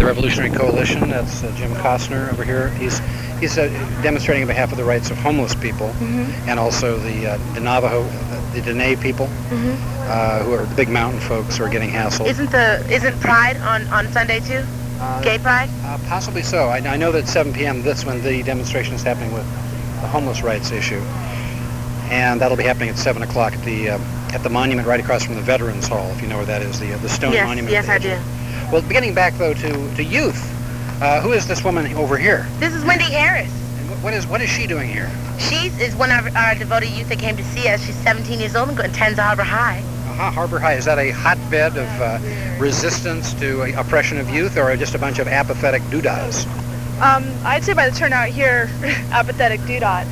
the Revolutionary Coalition. That's Jim Costner over here. He's demonstrating on behalf of the rights of homeless people, and also the Navajo, the Dene people, who are the big mountain folks who are getting hassled. Isn't Pride on Sunday too? Gay Pride? Possibly so. I know that at 7 p.m. that's when the demonstration is happening with the homeless rights issue, and that'll be happening at 7 o'clock at the monument right across from the Veterans Hall, if you know where that is, the stone monument. Yes, I do. Well, getting back though to youth, who is this woman over here? This is Wendy Harris. And what is she doing here? She is one of our devoted youth that came to see us. She's 17 years old and attends Harbor High. Harbor High, is that a hotbed of resistance to oppression of youth, or just a bunch of apathetic doodahs? I'd say by the turnout here, apathetic doodahs.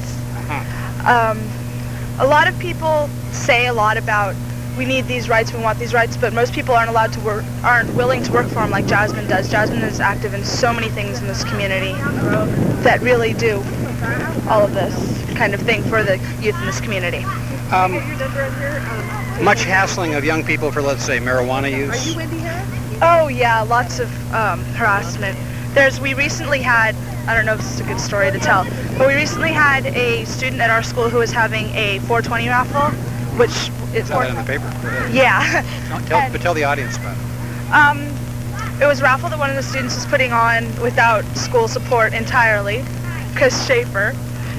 A lot of people say a lot about we need these rights, we want these rights, but most people aren't willing to work for them like Jasmine does. Jasmine is active in so many things in this community that really do all of this kind of thing for the youth in this community. Much hassling of young people for, let's say, marijuana use? Are you Wendy Harris? Oh yeah, lots of harassment. We recently had, I don't know if this is a good story to tell, but we recently had a student at our school who was having a 420 raffle, which is... Saw that in the paper. Yeah. Tell the audience about it. It was a raffle that one of the students was putting on without school support entirely, Chris Schaefer,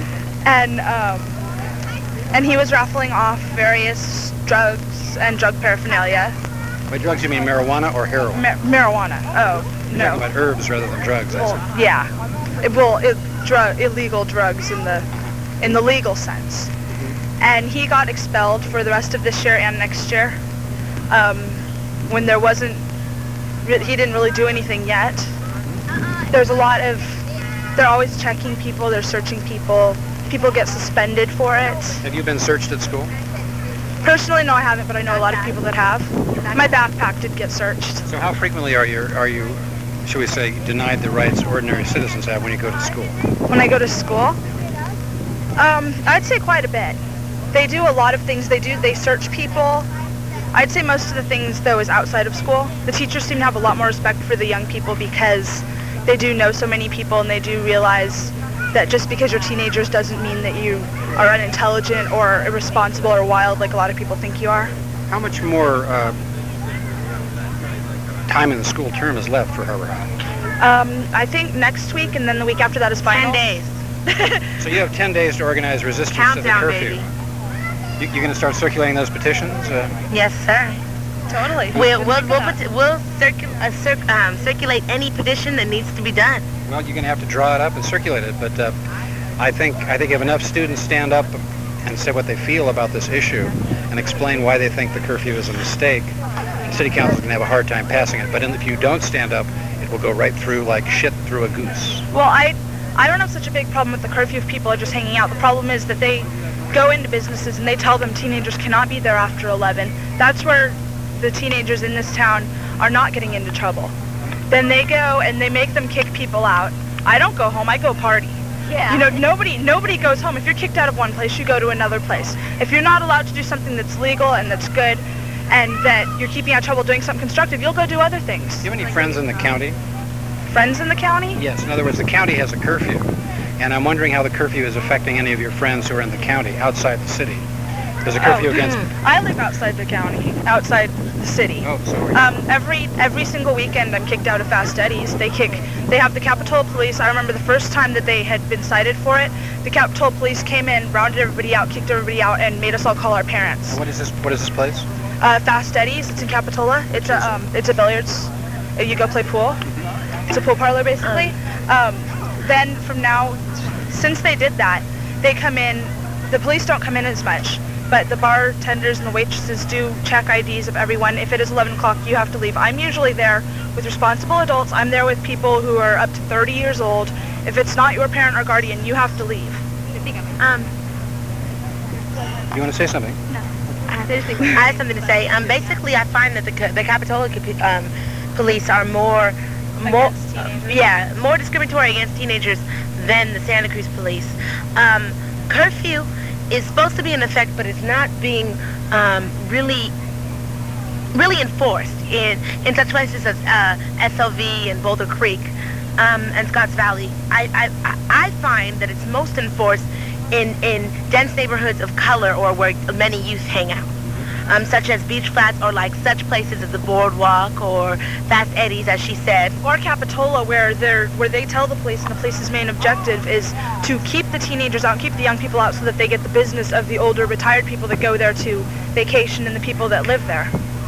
and he was raffling off various drugs and drug paraphernalia. By drugs you mean marijuana or heroin? Marijuana. Oh, You're no. talking about herbs rather than drugs, I see. Yeah. Illegal drugs in the legal sense. And he got expelled for the rest of this year and next year. When he didn't really do anything yet. They're always checking people, they're searching people. People get suspended for it. Have you been searched at school? Personally, no, I haven't, but I know a lot of people that have. My backpack did get searched. So how frequently are you, should we say, denied the rights ordinary citizens have when you go to school? When I go to school? I'd say quite a bit. They do a lot of things. They search people. I'd say most of the things, though, is outside of school. The teachers seem to have a lot more respect for the young people because they do know so many people, and they do realize that just because you're teenagers doesn't mean that you are unintelligent or irresponsible or wild like a lot of people think you are. How much more time in the school term is left for Harbor High? I think next week, and then the week after that is final. 10 days. So you have 10 days to organize resistance Countdown, to the curfew. baby. You're going to start circulating those petitions? Yes, sir. Totally. We'll circulate any petition that needs to be done. Well, you're going to have to draw it up and circulate it, but I think if enough students stand up and say what they feel about this issue and explain why they think the curfew is a mistake, the city council is going to have a hard time passing it. But if you don't stand up, it will go right through like shit through a goose. Well, I don't have such a big problem with the curfew if people are just hanging out. The problem is that they go into businesses and they tell them teenagers cannot be there after 11. That's where the teenagers in this town are not getting into trouble. Then they go and they make them kick people out. I don't go home, I go party. Yeah. You know, nobody goes home. If you're kicked out of one place, you go to another place. If you're not allowed to do something that's legal and that's good and that you're keeping out of trouble doing something constructive, you'll go do other things. Do you have any friends in the county? Friends in the county? Yes. In other words, the county has a curfew, and I'm wondering how the curfew is affecting any of your friends who are in the county, outside the city. There's a curfew against... I live outside the county, outside the city. Oh, sorry. Every single weekend I'm kicked out of Fast Eddie's. They have the Capitola Police. I remember the first time that they had been cited for it, the Capitola Police came in, rounded everybody out, kicked everybody out, and made us all call our parents. And what is this place? Fast Eddie's. It's in Capitola. It's a billiards. You go play pool. It's a pool parlor, basically. Then from now, since they did that, they come in. The police don't come in as much, but the bartenders and the waitresses do check IDs of everyone. If it is 11 o'clock, you have to leave. I'm usually there with responsible adults. I'm there with people who are up to 30 years old. If it's not your parent or guardian, you have to leave. You want to say something? No. I have something to say. Basically, I find that the Capitola police are more discriminatory against teenagers than the Santa Cruz police. Curfew is supposed to be in effect, but it's not being really really enforced in such places as SLV and Boulder Creek and Scotts Valley. I find that it's most enforced in dense neighborhoods of color or where many youth hang out. Such as beach flats or like such places as the Boardwalk or Fast Eddie's, as she said. Or Capitola, where they tell the police, and the police's main objective is to keep the teenagers out, keep the young people out, so that they get the business of the older retired people that go there to vacation and the people that live there.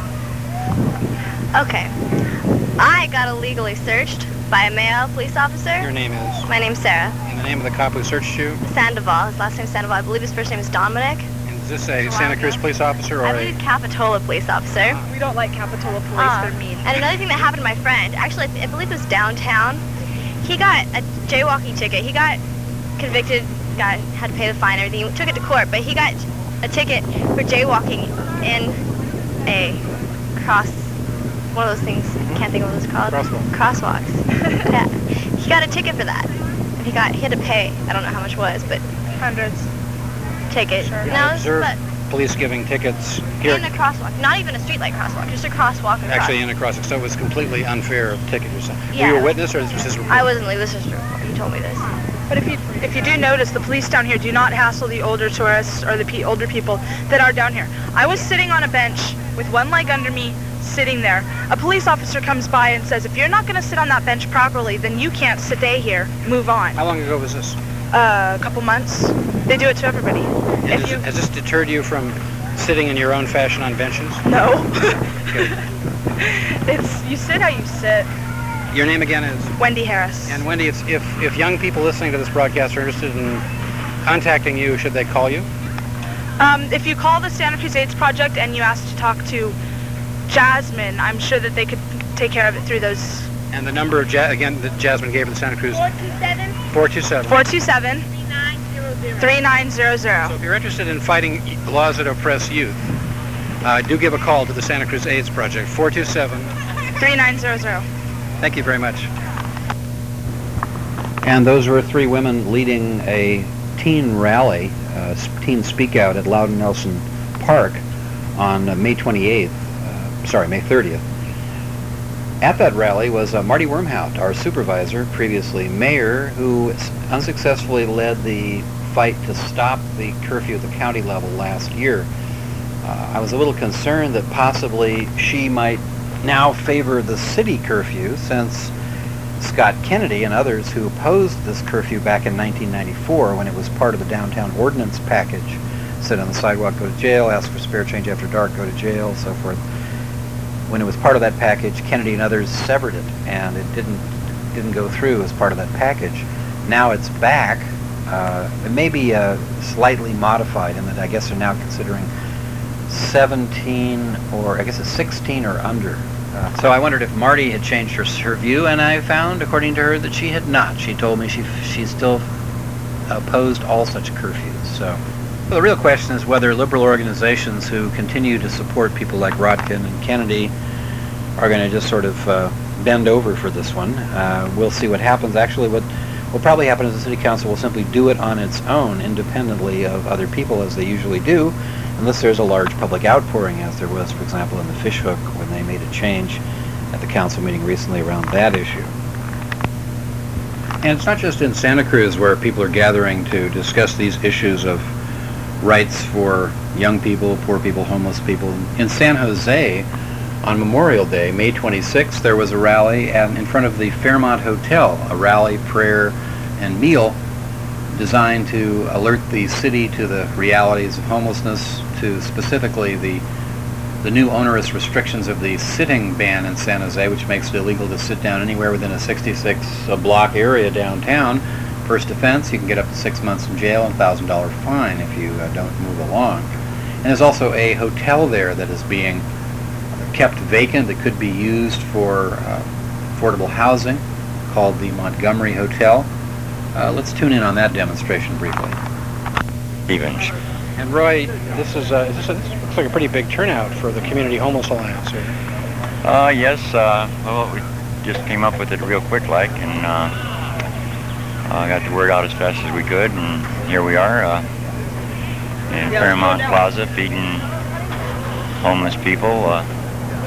Okay. I got illegally searched by a male police officer. Your name is? My name's Sarah. And the name of the cop who searched you? Sandoval. His last name's Sandoval. I believe his first name is Dominic. And is this a Santa Cruz police officer or I a... believe Capitola police officer. We don't like Capitola police, they're mean. And another thing that happened to my friend, actually I believe it was downtown, he got a jaywalking ticket. He got convicted, had to pay the fine and everything. He took it to court, but he got a ticket for jaywalking in a one of those things, I can't think of what it's called. Crosswalks. Yeah. He got a ticket for that. He had to pay, I don't know how much it was, but Hundreds. ticket. Sure. No, observed police giving tickets here. in a crosswalk, not even a streetlight crosswalk, just a crosswalk. Across. Actually in a crossing, so it was completely unfair ticket or something. Yeah. Were you a witness or was this report? I wasn't leaving. This is true. He told me this. But if you do notice, the police down here do not hassle the older tourists or the older people that are down here. I was sitting on a bench with one leg under me, sitting there. A police officer comes by and says, if you're not going to sit on that bench properly, then you can't stay here. Move on. How long ago was this? A couple months. They do it to everybody. And has this deterred you from sitting in your own fashion on benches? No. Good. You sit how you sit. Your name again is? Wendy Harris. And Wendy, if young people listening to this broadcast are interested in contacting you, should they call you? If you call the Santa Cruz AIDS Project and you ask to talk to Jasmine, I'm sure that they could take care of it through those. And the number again that Jasmine gave for the Santa Cruz? 427. 427 3900. So if you're interested in fighting laws that oppress youth, do give a call to the Santa Cruz AIDS Project, 427 3900. Thank you very much. And those were three women leading a teen rally, teen speak out at Loudon Nelson Park on May 28th. May 30th. At that rally was Marty Wormhout, our supervisor, previously mayor, who unsuccessfully led the fight to stop the curfew at the county level last year. I was a little concerned that possibly she might now favor the city curfew, since Scott Kennedy and others who opposed this curfew back in 1994 when it was part of the downtown ordinance package, sit on the sidewalk, go to jail, ask for spare change after dark, go to jail, so forth. When it was part of that package, Kennedy and others severed it, and it didn't go through as part of that package. Now it's back. It may be slightly modified in that I guess they're now considering 17 or I guess it's 16 or under. So I wondered if Marty had changed her view, and I found, according to her, that she had not. She told me she still opposed all such curfews. So the real question is whether liberal organizations who continue to support people like Rodkin and Kennedy are going to just sort of bend over for this one. We'll see what happens. Actually, what will probably happen is the city council will simply do it on its own, independently of other people, as they usually do, unless there's a large public outpouring, as there was, for example, in the Fishhook when they made a change at the council meeting recently around that issue. And it's not just in Santa Cruz where people are gathering to discuss these issues of rights for young people, poor people, homeless people. In San Jose, on Memorial Day, May 26th, there was a rally in front of the Fairmont Hotel, a rally, prayer, and meal designed to alert the city to the realities of homelessness, to specifically the new onerous restrictions of the sitting ban in San Jose, which makes it illegal to sit down anywhere within a 66-block area downtown. First offense, you can get up to 6 months in jail and $1,000 fine if you don't move along. And there's also a hotel there that is being kept vacant that could be used for affordable housing, called the Montgomery Hotel. Let's tune in on that demonstration briefly. Stevens. And Roy, this looks like a pretty big turnout for the Community Homeless Alliance here. Yes, well, we just came up with it real quick and got the word out as fast as we could, and here we are in Fairmont Plaza feeding homeless people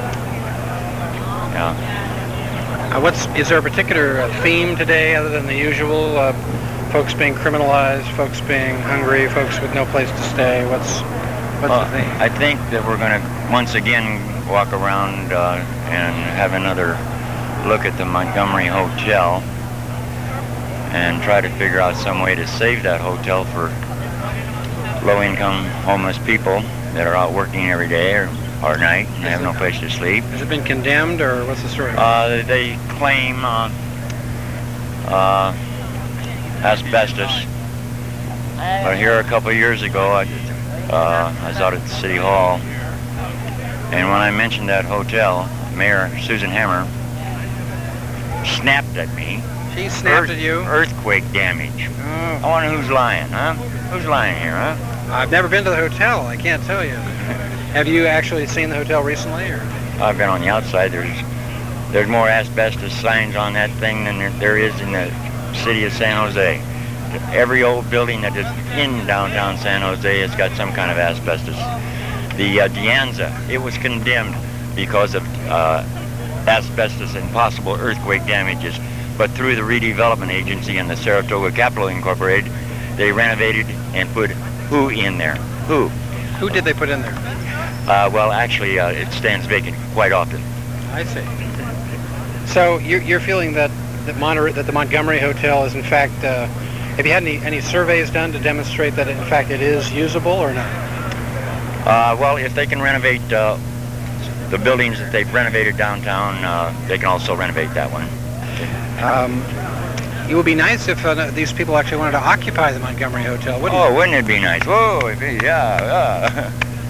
Is there a particular theme today other than the usual? Folks being criminalized, folks being hungry, folks with no place to stay. What's the theme? I think that we're going to once again walk around and have another look at the Montgomery Hotel and try to figure out some way to save that hotel for low-income homeless people that are out working every day or night and have no place to sleep. Has it been condemned, or what's the story? They claim asbestos. But here a couple of years ago, I was out at the City Hall, and when I mentioned that hotel, Mayor Susan Hammer snapped at me. She snapped at you? Earthquake damage. Oh. I wonder who's lying, huh? Who's lying here, huh? I've never been to the hotel. I can't tell you. Have you actually seen the hotel recently, or? I've been on the outside. There's more asbestos signs on that thing than there is in the city of San Jose. Every old building that is in downtown San Jose has got some kind of asbestos. The De Anza, it was condemned because of asbestos and possible earthquake damages. But through the redevelopment agency and the Saratoga Capital Incorporated, they renovated and put who in there? Who? Who did they put in there? Well, actually, it stands vacant quite often. I see. So you're feeling that the Montgomery Hotel is in fact. Have you had any surveys done to demonstrate that in fact it is usable or not? Well, if they can renovate the buildings that they've renovated downtown, they can also renovate that one. It would be nice if these people actually wanted to occupy the Montgomery Hotel, wouldn't it? Oh, wouldn't it be nice? Whoa, yeah.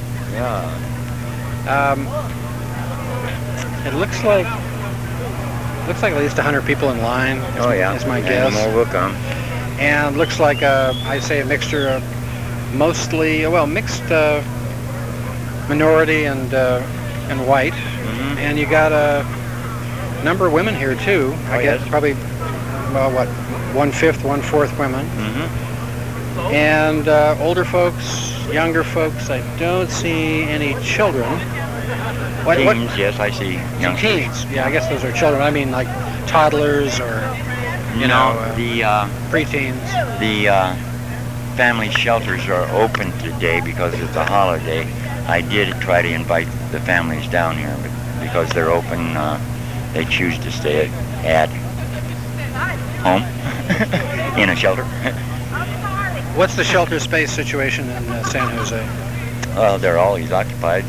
It looks like at least 100 people in line. Is my guess. And more will come. And looks like I say a mixture of mostly mixed minority and white. Mm-hmm. And you got a number of women here too. I guess probably 1/5, 1/4 women. Mm-hmm. And older folks, younger folks. I don't see any children. Teens, yes, I see youngsters. Teens, yeah, I guess those are children. I mean, like toddlers or the preteens. The family shelters are open today because it's a holiday. I did try to invite the families down here, but because they're open, they choose to stay at home in a shelter. What's the shelter space situation in San Jose? They're always occupied.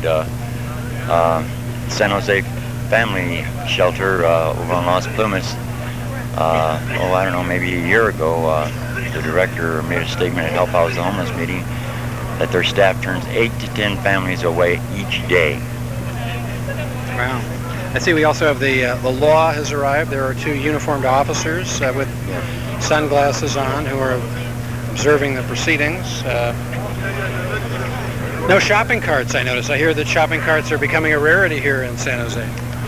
San Jose Family Shelter over on Las Plumas. I don't know, maybe a year ago, the director made a statement at Help House the Homeless meeting that their staff turns 8 to 10 families away each day. Wow. I see we also have the law has arrived. There are 2 uniformed officers with sunglasses on who are observing the proceedings. No shopping carts, I notice. I hear that shopping carts are becoming a rarity here in San Jose.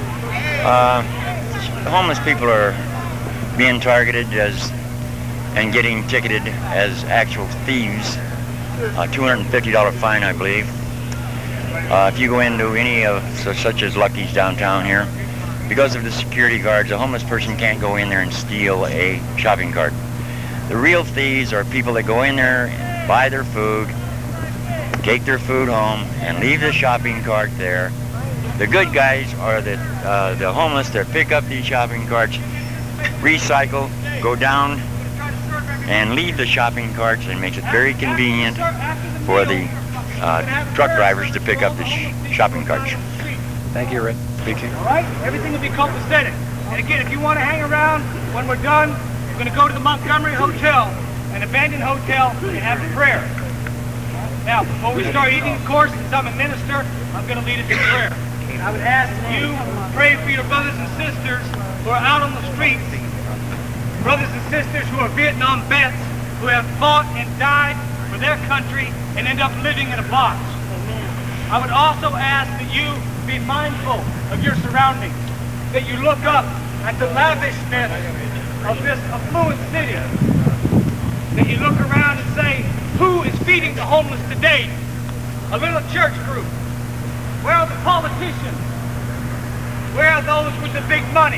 Homeless people are being targeted and getting ticketed as actual thieves. $250 fine, I believe. If you go into any of such as Lucky's downtown here, because of the security guards, a homeless person can't go in there and steal a shopping cart. The real thieves are people that go in there, buy their food, take their food home, and leave the shopping cart there. The good guys are the homeless that pick up these shopping carts, recycle, go down, and leave the shopping carts, and makes it very convenient for the truck drivers to pick up the shopping carts. Thank you, Rick. Speaking. All right? Everything will be copacetic. And again, if you want to hang around, when we're done, we're going to go to the Montgomery Hotel, an abandoned hotel, and have a prayer. Now, before we start eating, of course, since I'm a minister, I'm going to lead us in prayer. I would ask you pray for your brothers and sisters who are out on the streets, brothers and sisters who are Vietnam vets, who have fought and died for their country and end up living in a box. I would also ask that you be mindful of your surroundings, that you look up at the lavishness of this affluent city, that you look around and say, who is feeding the homeless today? A little church group. Where are the politicians? Where are those with the big money?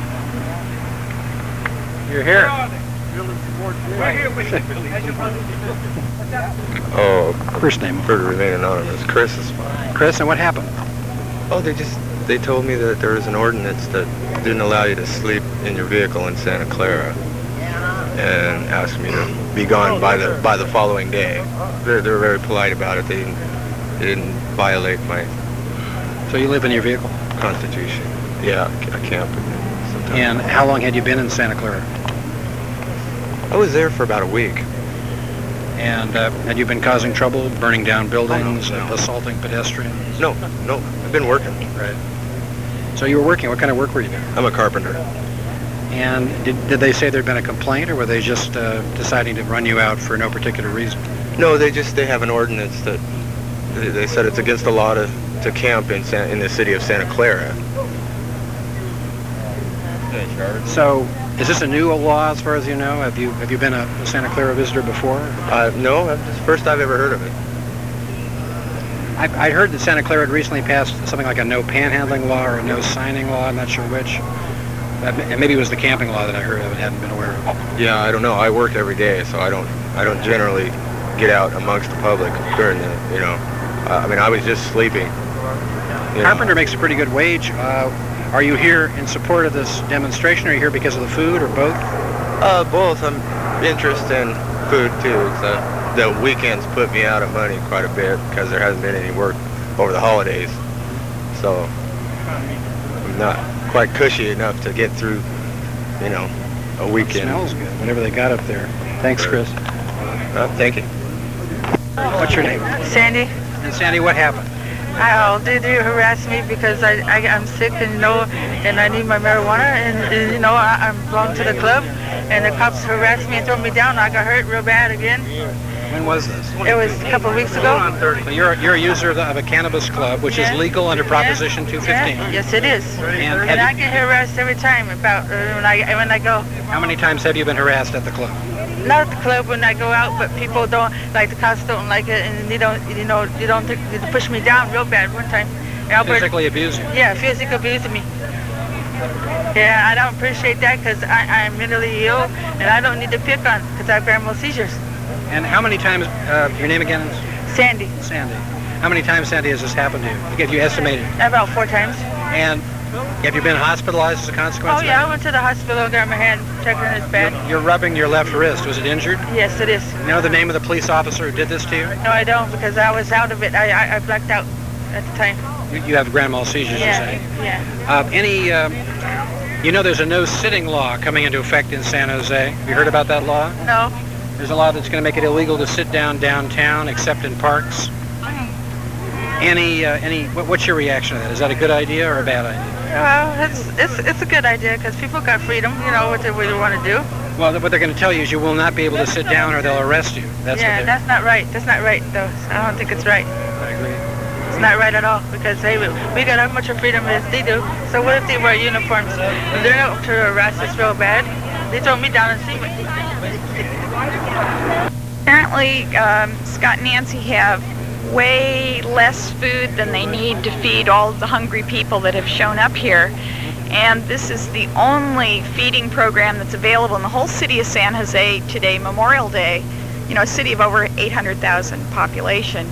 You're Where here. are they? We're here with you. As your brother. What's that? Oh, First name. prefer to remain anonymous. Chris is fine. Chris, and what happened? Oh, they told me that there was an ordinance that didn't allow you to sleep in your vehicle in Santa Clara, and asked me to be gone by the following day. They're very polite about it. They didn't violate my So you live in your vehicle. constitution. Yeah, I camp sometimes. And how long had you been in Santa Clara? I was there for about a week. And had you been causing trouble, burning down buildings, assaulting pedestrians? No, I've been working. Right. So you were working. What kind of work were you doing? I'm a carpenter. And did they say there'd been a complaint, or were they just deciding to run you out for no particular reason? No, they have an ordinance that they said it's against the law to camp in the city of Santa Clara. So is this a new law as far as you know? Have you been a Santa Clara visitor before? No, it's the first I've ever heard of it. I heard that Santa Clara had recently passed something like a no panhandling law or a no signing law. I'm not sure which. And maybe it was the camping law that I heard of and hadn't been aware of. Yeah, I don't know. I work every day, so I don't generally get out amongst the public during the, I mean, I was just sleeping. Carpenter makes a pretty good wage. Are you here in support of this demonstration, or are you here because of the food, or both? Both. I'm interested in food too. The weekends put me out of money quite a bit because there hasn't been any work over the holidays. So I'm not quite cushy enough to get through, a weekend. It smells good, whatever they got up there. Thanks, Chris. Thank you. What's your name? Sandy, And Sandy, what happened? did you harass me because I'm sick and I need my marijuana and I belong to the club and the cops harassed me and threw me down. I got hurt real bad again. When was this? It was a couple of weeks ago. So you're a user of a cannabis club, which is legal under Proposition 215. Yeah. Yes, it is. And And I get harassed every time about when I go. how many times have you been harassed at the club? Not at the club when I go out, but people don't like the cops don't like it, and they push me down real bad one time. Albert, Physically abuse you. yeah, physically abusing me. Yeah, I don't appreciate that because I'm mentally ill and I don't need to pick on because I have grand seizures. And how many times, your name again is? Sandy, Sandy. How many times, Sandy, has this happened to you? If you estimated. about 4 times. And have you been hospitalized as a consequence Oh of yeah, that? I went to the hospital and got my hand checked and it's bad. You're rubbing your left wrist. Was it injured? Yes, it is. You know the name of the police officer who did this to you? No, I don't because I was out of it. I blacked out at the time. You have grand mal seizures, you say? Yeah. There's a no sitting law coming into effect in San Jose. Have you heard about that law? No. There's a law that's going to make it illegal to sit down downtown except in parks. What's your reaction to that? Is that a good idea or a bad idea? Well, it's a good idea because people got freedom, what they want to do. Well, what they're going to tell you is you will not be able to sit down or they'll arrest you. That's not right. That's not right, though. I don't think it's right. I agree. It's not right at all because we got as much freedom as they do. So what if they wear uniforms? If they're not to harass us real bad, they throw me down and see me. Apparently, Scott and Nancy have way less food than they need to feed all of the hungry people that have shown up here. And this is the only feeding program that's available in the whole city of San Jose today, Memorial Day, a city of over 800,000 population.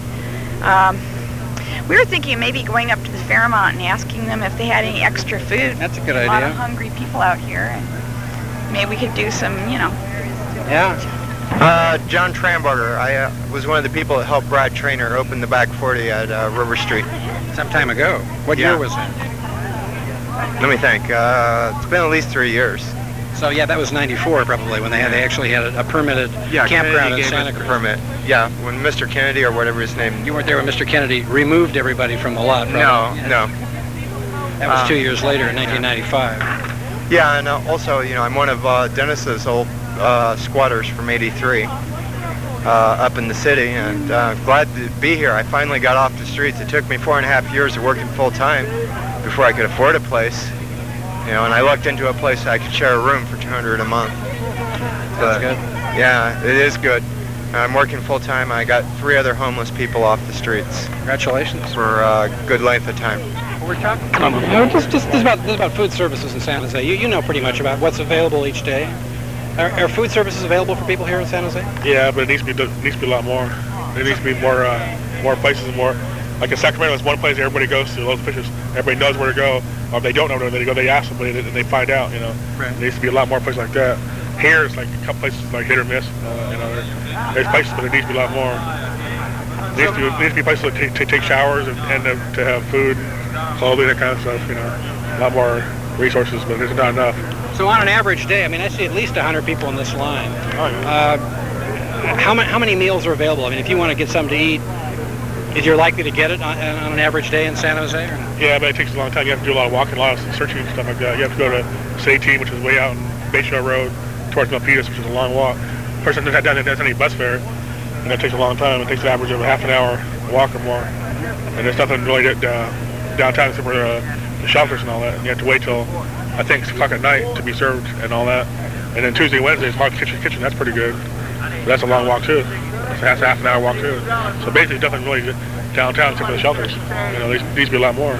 We were thinking of maybe going up to the Fairmont and asking them if they had any extra food. That's a good A lot of idea. hungry people out here, and maybe we could do some, Yeah. John Trambarger. I was one of the people that helped Brad Trainer open the back 40 at River Street. Some time ago. What year was that? Let me think. It's been at least 3 years. So yeah, that was '94 probably when they actually had a permitted campground in Santa Cruz. Permit. Yeah, when Mr. Kennedy or whatever his name. You weren't there when Mr. Kennedy removed everybody from the lot, probably. No. That was 2 years later in 1995. Yeah, and also, I'm one of Dennis's old squatters from '83 up in the city, and glad to be here. I finally got off the streets. It took me 4.5 years of working full time before I could afford a place. And I looked into a place I could share a room for $200 a month. That's good. Yeah, it is good. I'm working full time. I got 3 other homeless people off the streets Congratulations. for a good length of time. we're talking. No, this is about food services in San Jose. You know pretty much about what's available each day. Are food services available for people here in San Jose? Yeah, but it needs to be a lot more. There needs to be more places and more. Like in Sacramento, there's one place everybody goes to. Those fishes, everybody knows where to go. Or if they don't know where to go, they ask somebody and they find out. You know, right. There needs to be a lot more places like that. Here, it's like a couple places like hit or miss. You know, there's places, but there needs to be a lot more. There needs to be places to take showers and to have food, clothing, that kind of stuff. You know, a lot more resources, but there's not enough. So on an average day, I mean, I see at least 100 people in this line. Oh, yeah. How many meals are available? I mean, if you want to get something to eat, is you're likely to get it on an average day in San Jose? Or no? Yeah, but it takes a long time. You have to do a lot of walking, a lot of searching and stuff like that. You have to go to City, which is way out on Bayshore Road, towards Milpitas, which is a long walk. Person doesn't have any bus fare, and that takes a long time. It takes an average of half an hour walk or more. And there's nothing really downtown except for the shelters and all that. And you have to wait till, I think, 6 o'clock at night to be served and all that. And then Tuesday and Wednesday is Mark's Kitchen. That's pretty good. But that's a long walk too. That's a half an hour walk too. So basically, nothing really downtown except for the shelters. You know, there needs to be a lot more.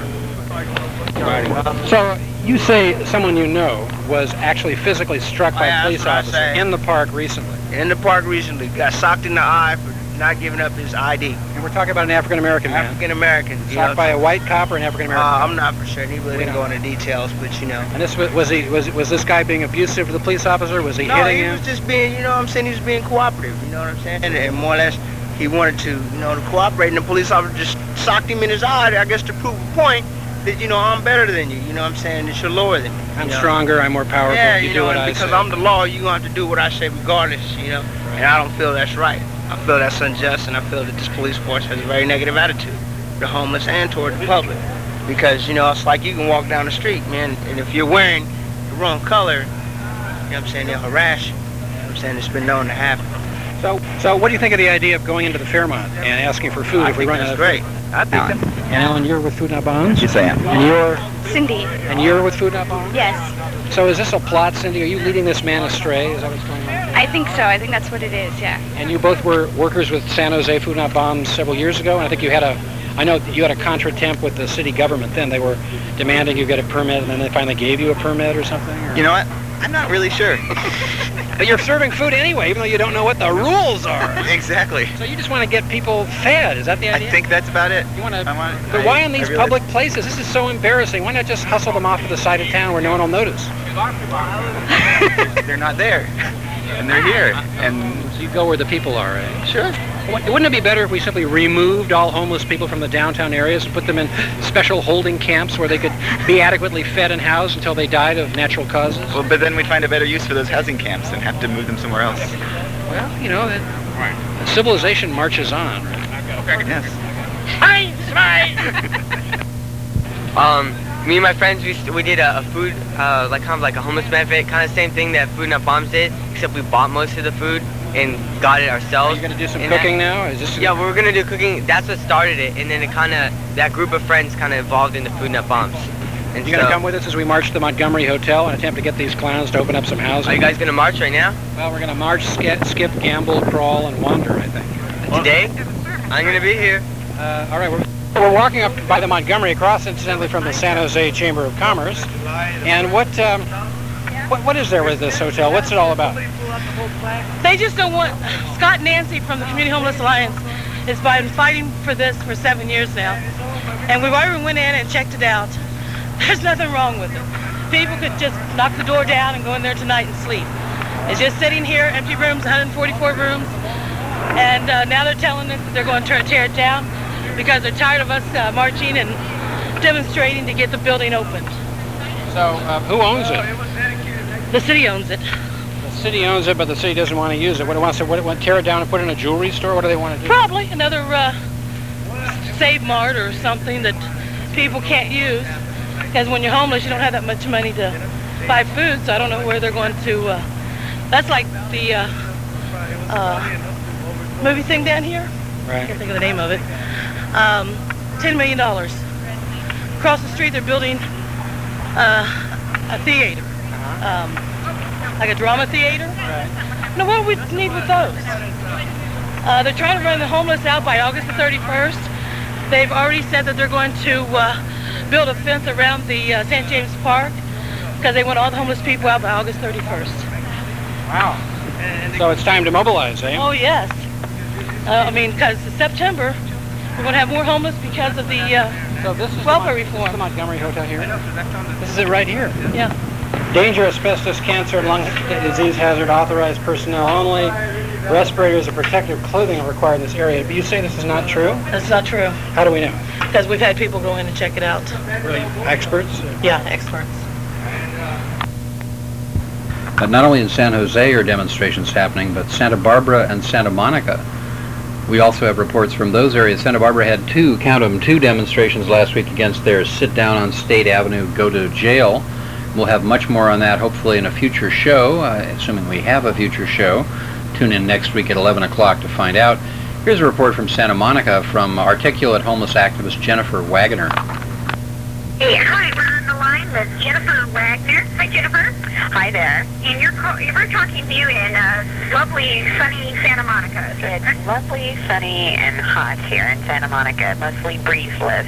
So you say someone you know was actually physically struck by a police officer in the park recently. In the park recently, got socked in the eye for not giving up his ID. And we're talking about an African-American man. African-American. Socked by a white cop or an African-American? I'm not for sure. He really didn't go into details, but you know. And this was this guy being abusive to the police officer? Was he hitting him? No, he was just being, you know what I'm saying, he was being cooperative, you know what I'm saying? And more or less, he wanted to, you know, to cooperate, and the police officer just socked him in his eye, I guess to prove a point that, you know, I'm better than you know what I'm saying, that you're lower than me. I'm stronger, I'm more powerful, yeah, you do what I say. because I'm the law, you're going to have to do what I say regardless, you know? Right. And I don't feel that's right. I feel that's unjust, and I feel that this police force has a very negative attitude, the homeless and toward the public. Because, you know, it's like you can walk down the street, man, and if you're wearing the wrong color, you know what I'm saying, they'll harass you. You know what I'm saying, it's been known to happen. So what do you think of the idea of going into the Fairmont and asking for food if we run out of food? Great. I think Alan. And Alan, you're with Food Not Bombs? Yes, I am. And you're? Cindy. And you're with Food Not Bombs? Yes. So is this a plot, Cindy? Are you leading this man astray? Is that what's going on? I think so. I think that's what it is, yeah. And you both were workers with San Jose Food Not Bombs several years ago, and I think you had I know you had a contre-temp with the city government then. They were demanding you get a permit, and then they finally gave you a permit or something? Or? You know what? I'm not really sure. But you're serving food anyway, even though you don't know what the rules are. Exactly. So you just want to get people fed, is that the idea? I think that's about it. You want to, but why in these public places? This is so embarrassing. Why not just hustle them off to the side of town where no one will notice? They're not there. And they're here. And so you go where the people are, eh? Sure. Wouldn't it be better if we simply removed all homeless people from the downtown areas and put them in special holding camps where they could be adequately fed and housed until they died of natural causes? Well, but then we'd find a better use for those housing camps and have to move them somewhere else. Well, you know, civilization marches on. Yes. Me and my friends, we did a food, like kind of like a homeless benefit, kind of same thing that Food Not Bombs did, except we bought most of the food and got it ourselves. Are you going to do some cooking now? Is this yeah, we're going to do cooking. That's what started it, and then it kind of, that group of friends kind of evolved into Food Not Bombs. And you going to come with us as we march to the Montgomery Hotel and attempt to get these clowns to open up some housing? Are you guys going to march right now? Well, we're going to march, skip, gamble, crawl, and wander, I think. Today? I'm going to be here. All right, we're walking up by the Montgomery, across incidentally from the San Jose Chamber of Commerce. And what is there with this hotel? What's it all about? They just don't want, Scott Nancy from the Community Homeless Alliance has been fighting for this for 7 years now. And we've already went in and checked it out. There's nothing wrong with it. People could just knock the door down and go in there tonight and sleep. It's just sitting here, empty rooms, 144 rooms. And now they're telling us that they're going to tear it down because they're tired of us marching and demonstrating to get the building opened. So who owns it? The city owns it. The city owns it, but the city doesn't want to use it. What it wants to tear it down and put it in a jewelry store? What do they want to do? Probably another Save Mart or something that people can't use. Because when you're homeless, you don't have that much money to buy food, so I don't know where they're going to. That's like the movie thing down here. Right. I can't think of the name of it. $10 million. Across the street, they're building a theater, like a drama theater. Right. Now, what do we need with those? They're trying to run the homeless out by August the 31st. They've already said that they're going to build a fence around the St. James Park because they want all the homeless people out by August 31st. Wow. So it's time to mobilize, eh? Oh, yes. I mean, because September, we're going to have more homeless because of the so this is welfare This is reform. the Montgomery Hotel here? This is it right here. Yeah. Danger, asbestos, cancer, and lung disease hazard, authorized personnel only. Respirators and protective clothing are required in this area. But you say this is not true? That's not true. How do we know? Because we've had people go in and check it out. Really? Experts? Yeah, experts. But not only in San Jose are demonstrations happening, but Santa Barbara and Santa Monica. We also have reports from those areas. Santa Barbara had two demonstrations last week against their sit down on State Avenue, go to jail. We'll have much more on that hopefully in a future show, assuming we have a future show. Tune in next week at 11 o'clock to find out. Here's a report from Santa Monica from articulate homeless activist Jennifer Wagner. Hey, hi, we're on the line with Jennifer Wagner. Hi, Jennifer. Hi there. And we're talking to you in lovely, sunny Santa Monica. It's lovely, sunny, and hot here in Santa Monica, mostly breezeless.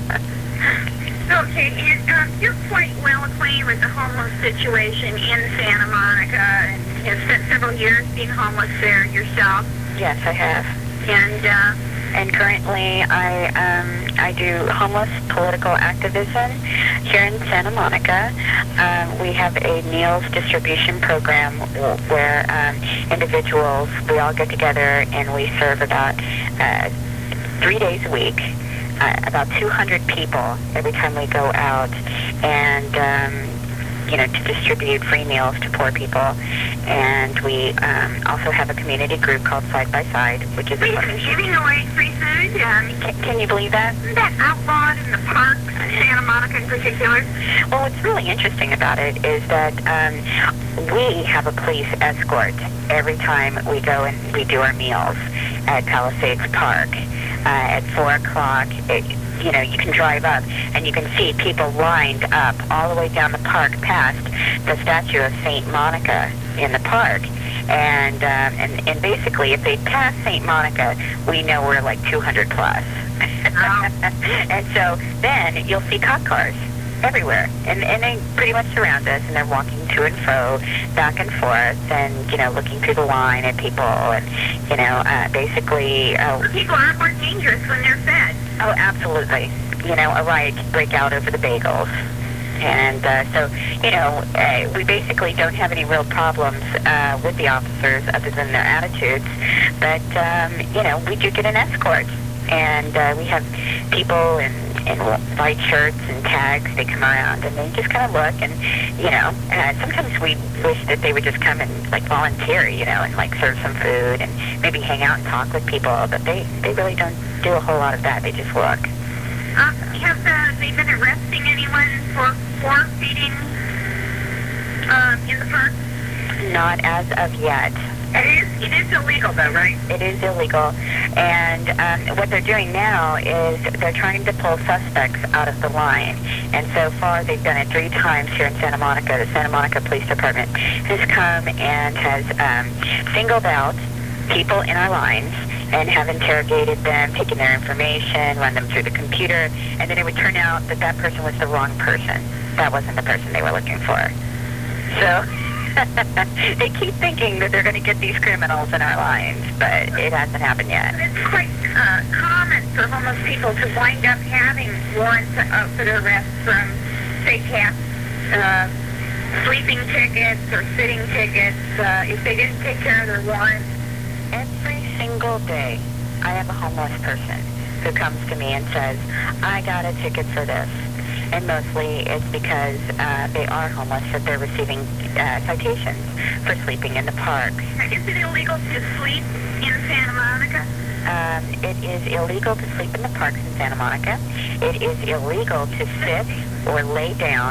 Okay, and you're quite well acquainted with the homeless situation in Santa Monica, and have spent several years being homeless there yourself. Yes, I have. And currently I do homeless political activism here in Santa Monica. We have a meals distribution program where individuals, we all get together and we serve about 3 days a week. About 200 people every time we go out and, to distribute free meals to poor people. And we also have a community group called Side by Side, which is giving away free food. Can you believe that? Isn't that outlawed in the parks, Santa Monica in particular? Well, what's really interesting about it is that we have a police escort every time we go and we do our meals at Palisades Park. At 4 o'clock, you can drive up and you can see people lined up all the way down the park past the statue of St. Monica in the park. And basically, if they pass St. Monica, we know we're like 200 plus. And so then you'll see cop cars everywhere, and they pretty much surround us, and they're walking to and fro, back and forth, and looking through the line at people, and basically. People aren't more dangerous when they're fed. Oh, absolutely. A riot can break out over the bagels, and so we basically don't have any real problems with the officers other than their attitudes, but we do get an escort, and we have people in white shirts and tags. They come around and they just kind of look, and sometimes we wish that they would just come and volunteer, and serve some food and maybe hang out and talk with people, but they really don't do a whole lot of that. They just look. Have they been arresting anyone for feeding in the park? Not as of yet. It is illegal, though, right? It is illegal, and what they're doing now is they're trying to pull suspects out of the line, and so far they've done it 3 times here in Santa Monica. The Santa Monica Police Department has come and has singled out people in our lines and have interrogated them, taken their information, run them through the computer, and then it would turn out that that person was the wrong person. That wasn't the person they were looking for. So they keep thinking that they're going to get these criminals in our lines, but it hasn't happened yet. It's quite common for homeless people to wind up having warrants for their arrest from state cops, sleeping tickets or sitting tickets, if they didn't take care of their warrants. Every single day, I have a homeless person who comes to me and says, I got a ticket for this. And mostly it's because they are homeless that they're receiving citations for sleeping in the park. Is it illegal to sleep in Santa Monica? It is illegal to sleep in the parks in Santa Monica. It is illegal to sit or lay down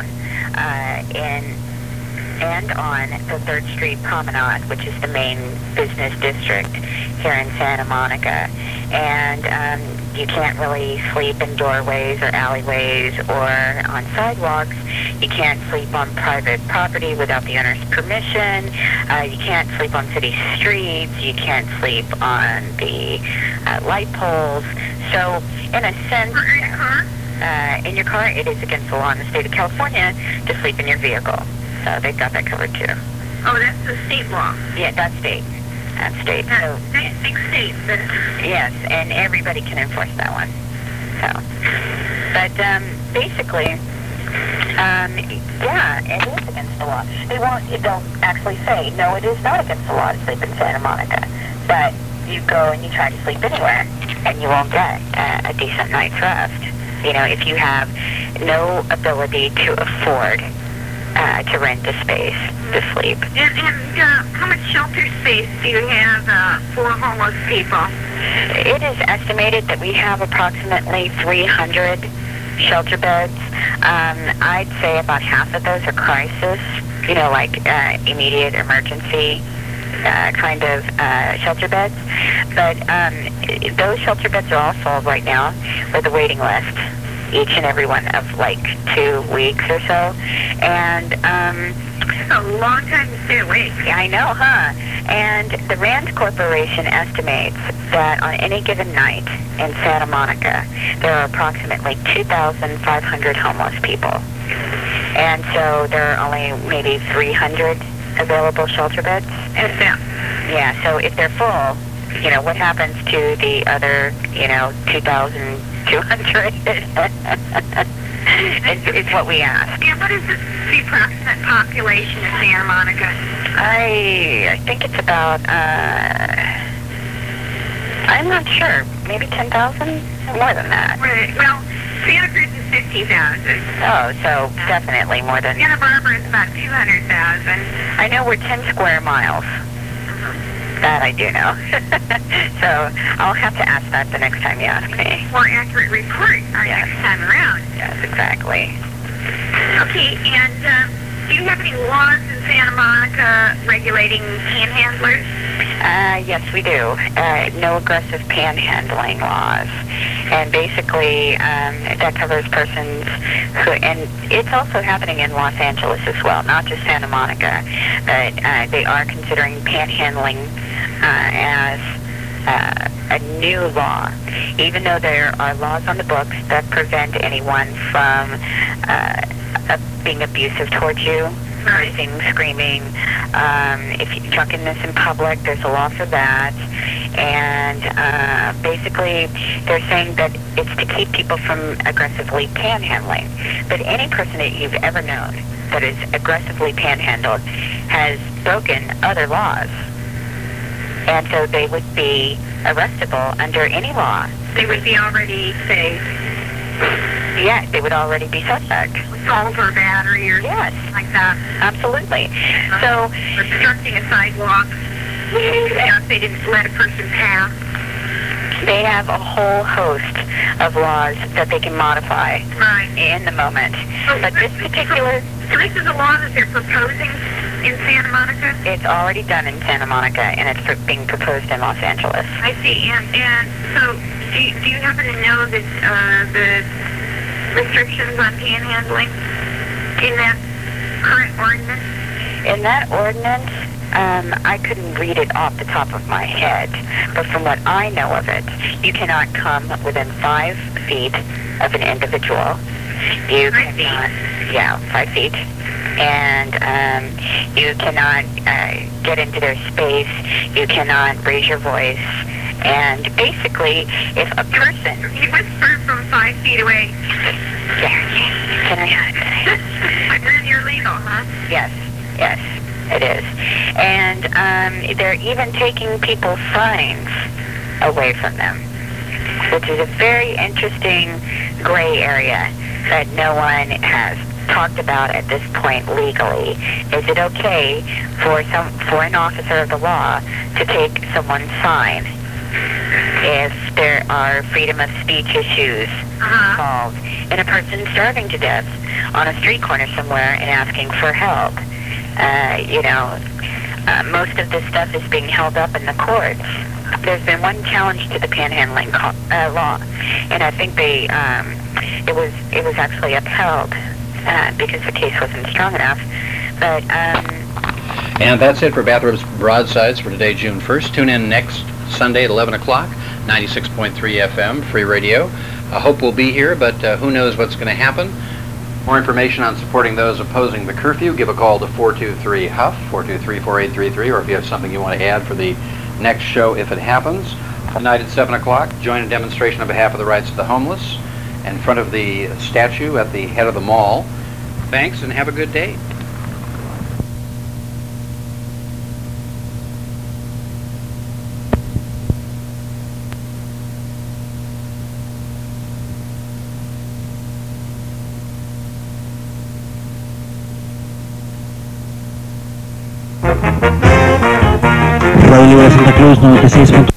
and on the 3rd Street Promenade, which is the main business district here in Santa Monica. And you can't really sleep in doorways or alleyways or on sidewalks. You can't sleep on private property without the owner's permission. You can't sleep on city streets. You can't sleep on the light poles. So, in a sense... in your car, it is against the law in the state of California to sleep in your vehicle. So they've got that covered too. Oh, that's the state law. Yeah, that's state. That's state. That's big state. But yes, and everybody can enforce that one. So, but basically, yeah, it is against the law. They'll actually say, no, it is not against the law to sleep in Santa Monica. But you go and you try to sleep anywhere, and you won't get a decent night's rest. You know, if you have no ability to afford to rent a space to sleep. And how much shelter space do you have for homeless people? It is estimated that we have approximately 300 shelter beds. I'd say about half of those are crisis, you know, like immediate emergency kind of shelter beds. But those shelter beds are all full right now with a waiting list, each and every one of like 2 weeks or so. And it's a long time to stay awake. Yeah, I know, huh? And the RAND Corporation estimates that on any given night in Santa Monica, there are approximately 2,500 homeless people. And so there are only maybe 300 available shelter beds. Yeah, so if they're full, you know, what happens to the other, you know, 2,200 is what we ask. And what is the approximate population of Santa Monica? I think it's about, I'm not sure, maybe 10,000? More than that. Right, well, Santa Cruz is 50,000. Oh, so definitely more than... Santa Barbara is about 200,000. I know we're 10 square miles. That I do know. So I'll have to ask that the next time you ask me. More accurate report next time around. Yes, exactly. Okay, and do you have any laws in Santa Monica regulating panhandlers? Yes, we do. No aggressive panhandling laws. And basically, that covers persons who, and it's also happening in Los Angeles as well, not just Santa Monica, but they are considering panhandling as a new law, even though there are laws on the books that prevent anyone from being abusive towards you, cursing, screaming. If you drunkenness in public, there's a law for that. And basically, they're saying that it's to keep people from aggressively panhandling. But any person that you've ever known that is aggressively panhandled has broken other laws. And so they would be arrestable under any law. They would be already, say... Yeah, they would already be suspect. Assault or battery or something like that. Absolutely. So... Obstructing a sidewalk. If they didn't let a person pass. They have a whole host of laws that they can modify in the moment. But this particular... So this is a law that they're proposing in Santa Monica? It's already done in Santa Monica, and it's being proposed in Los Angeles. I see. And so do you happen to know that the restrictions on panhandling in that current ordinance? In that ordinance, I couldn't read it off the top of my head, but from what I know of it, you cannot come within 5 feet of an individual. You cannot, 5 feet. And you cannot get into their space. You cannot raise your voice. And basically, if a person... You whisper from 5 feet away. Can I... Then you're legal, huh? Yes, it is. And they're even taking people's signs away from them, which is a very interesting gray area that no one has talked about at this point legally. Is it okay for an officer of the law to take someone's sign if there are freedom of speech issues involved and a person starving to death on a street corner somewhere and asking for help? Most of this stuff is being held up in the courts. There's been one challenge to the panhandling law, and I think it was actually upheld because the case wasn't strong enough. But and that's it for Bathrobes Broadsides for today, June 1st. Tune in next Sunday at 11 o'clock, 96.3 FM, Free Radio. I hope we'll be here, but who knows what's going to happen. More information on supporting those opposing the curfew, give a call to 423-HUFF, 423-4833, or if you have something you want to add for the next show if it happens. Tonight at 7 o'clock, join a demonstration on behalf of the rights of the homeless in front of the statue at the head of the mall. Thanks, and have a good day. Radio Santa Cruz 96.